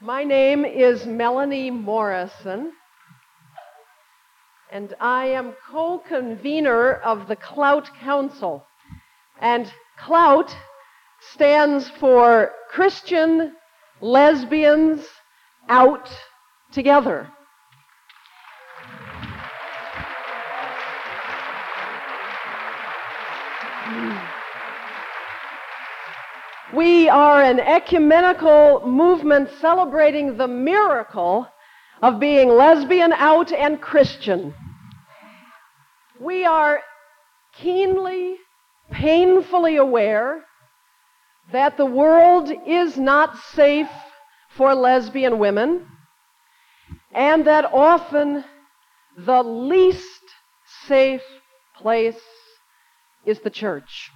My name is Melanie Morrison, and I am co-convener of the Clout Council. And Clout stands for Christian Lesbians Out Together. We are an ecumenical movement celebrating the miracle of being lesbian, out, and Christian. We are keenly, painfully aware that the world is not safe for lesbian women, and that often the least safe place is the church.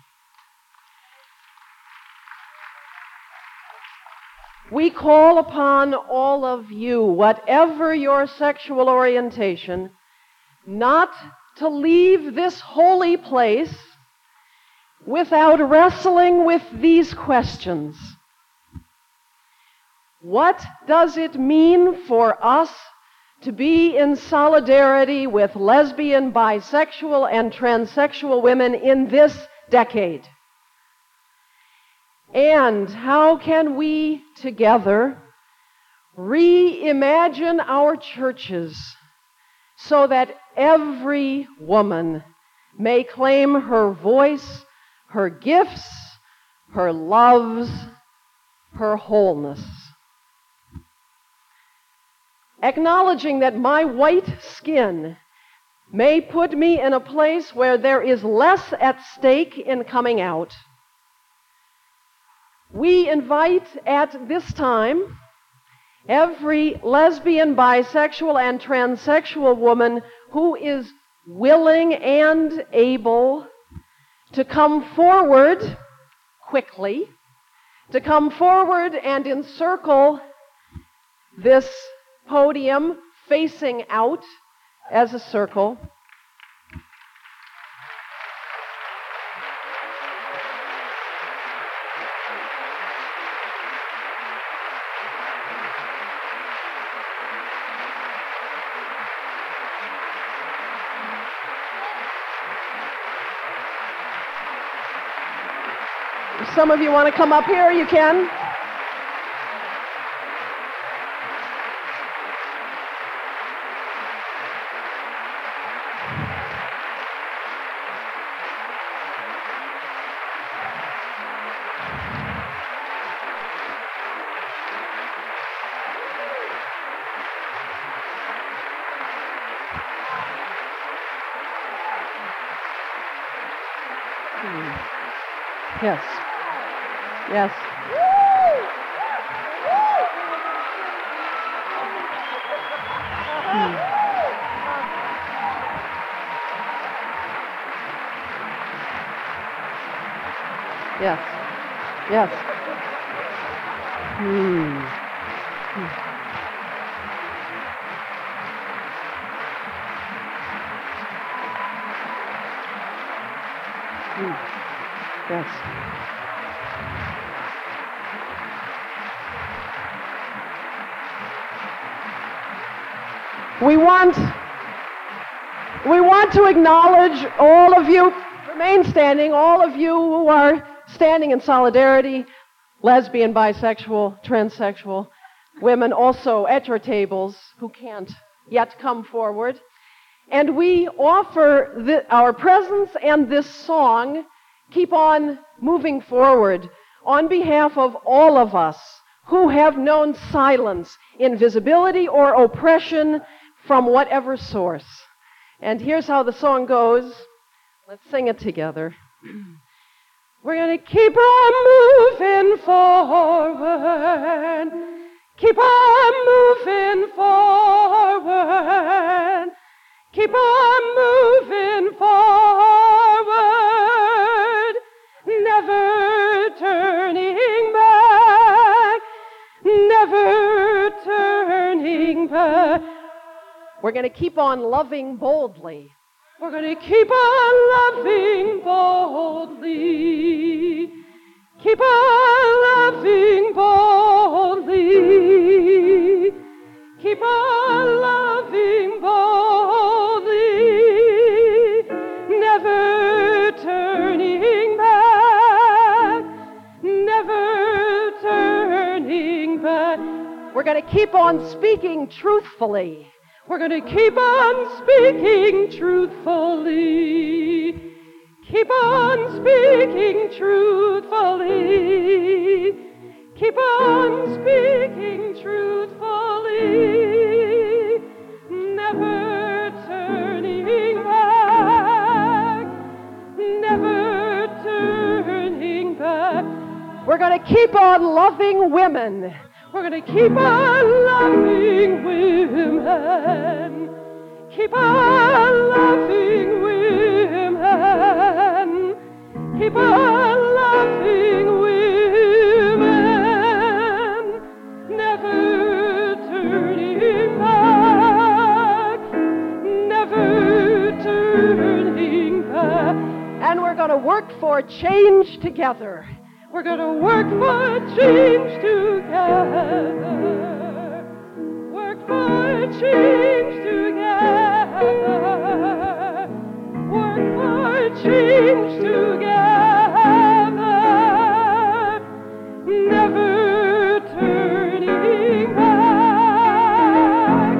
We call upon all of you, whatever your sexual orientation, not to leave this holy place without wrestling with these questions. What does it mean for us to be in solidarity with lesbian, bisexual, and transsexual women in this decade? And how can we together reimagine our churches so that every woman may claim her voice, her gifts, her loves, her wholeness? Acknowledging that my white skin may put me in a place where there is less at stake in coming out, we invite at this time every lesbian, bisexual, and transsexual woman who is willing and able to come forward quickly, to come forward and encircle this podium facing out as a circle. If some of you want to come up here, you can. Yes. Yes. Yes. Yes. Yes. We want to acknowledge all of you, remain standing, all of you who are standing in solidarity, lesbian, bisexual, transsexual women also at your tables who can't yet come forward. And we offer our presence and this song, Keep On Moving Forward, on behalf of all of us who have known silence, invisibility, or oppression from whatever source. And here's how the song goes. Let's sing it together. We're going to keep on moving forward. Keep on moving forward. Keep on moving forward. Never turning back. Never turning back. We're going to keep on loving boldly. We're going to keep on loving boldly. Keep on loving boldly. We're going to keep on speaking truthfully. We're going to keep on speaking truthfully. Keep on speaking truthfully. Keep on speaking truthfully. Never turning back. Never turning back. We're going to keep on loving women. We're going to keep on loving women. Keep on loving women. Keep on loving women. Never turning back. Never turning back. And we're going to work for change together. We're going to work for change together. Work for change together. Work for change together. Never turning back.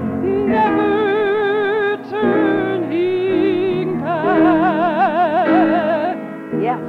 Never turning back. Yes.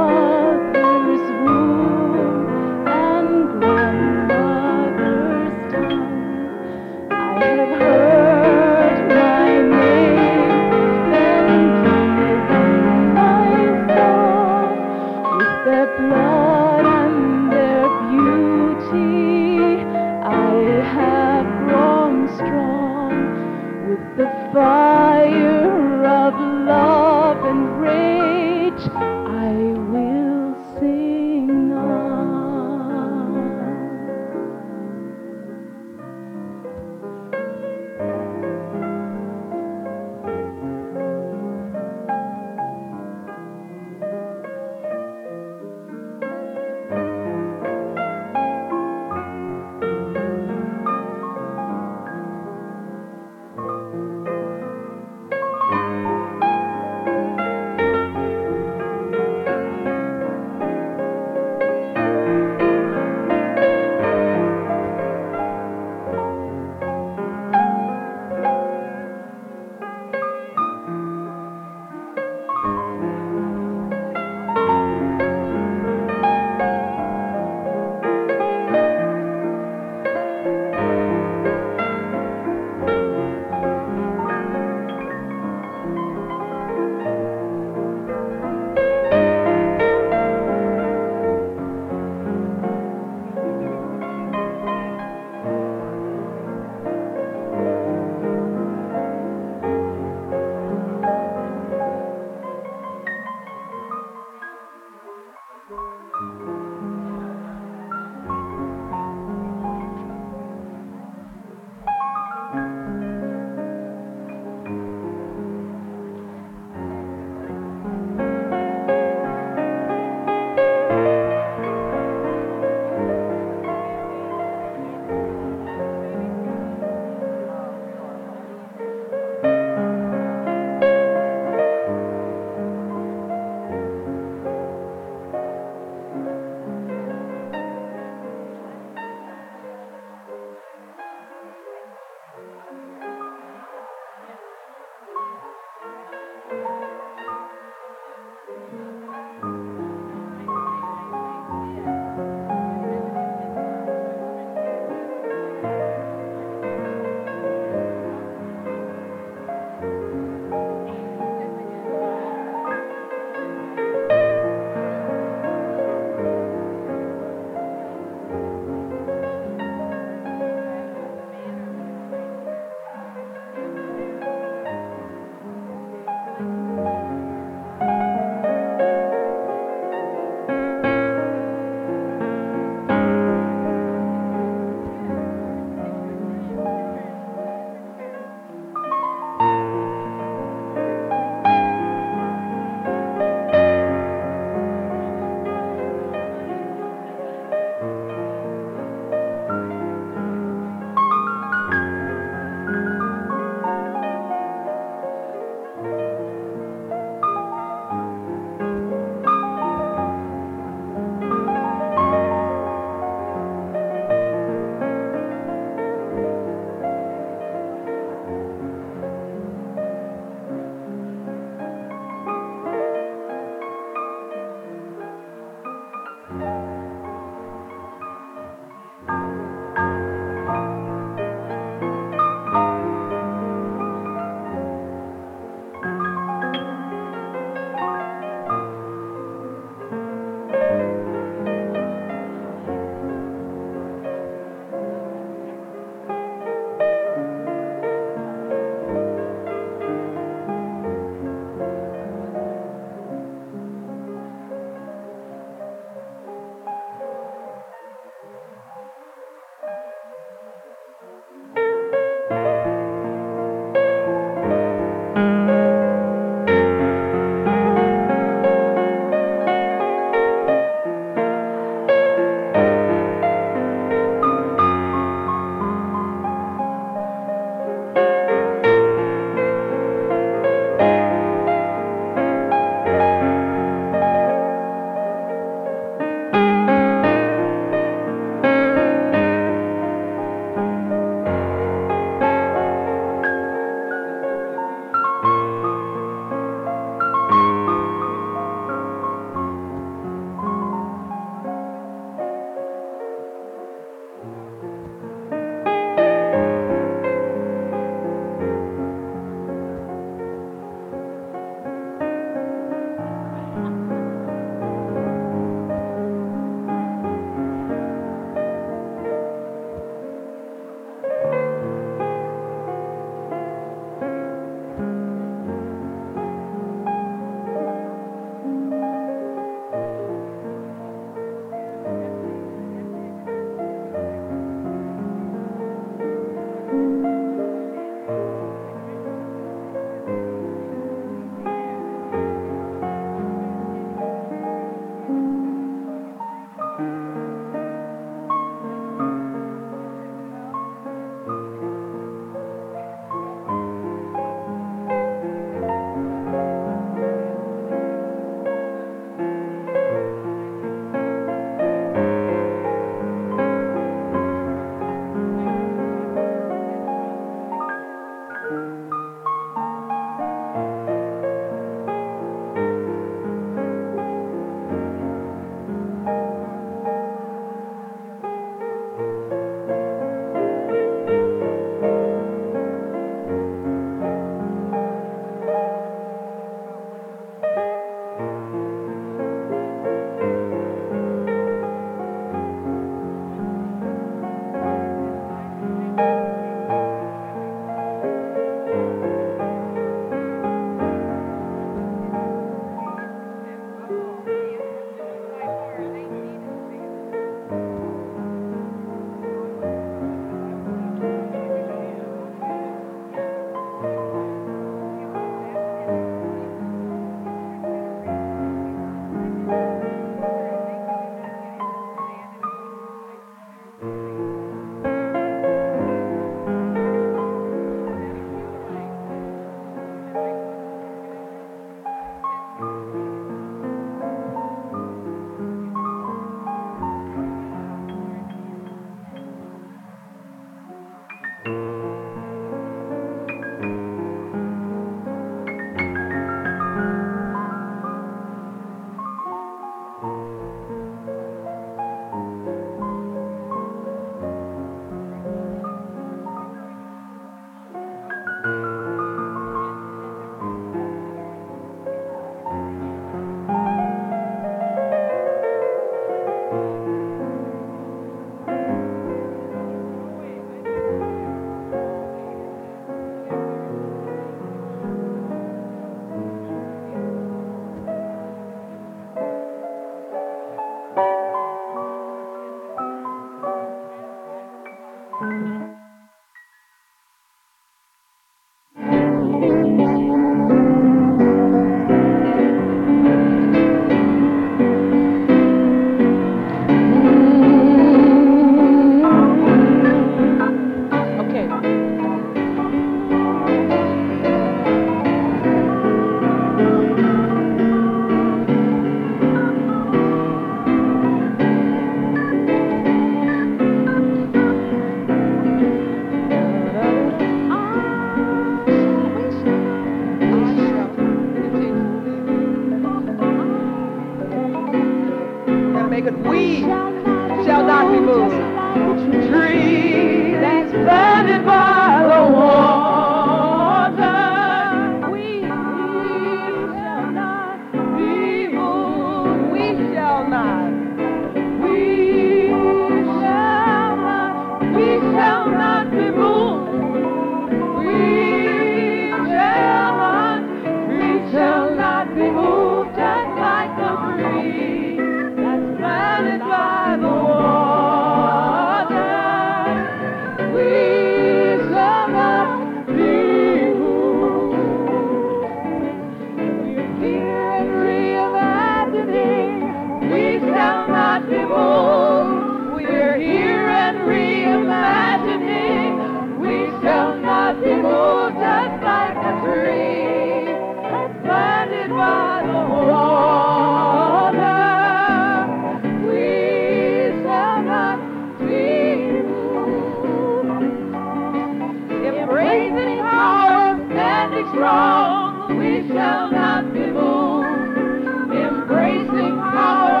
standing strong, we shall not be moved, embracing power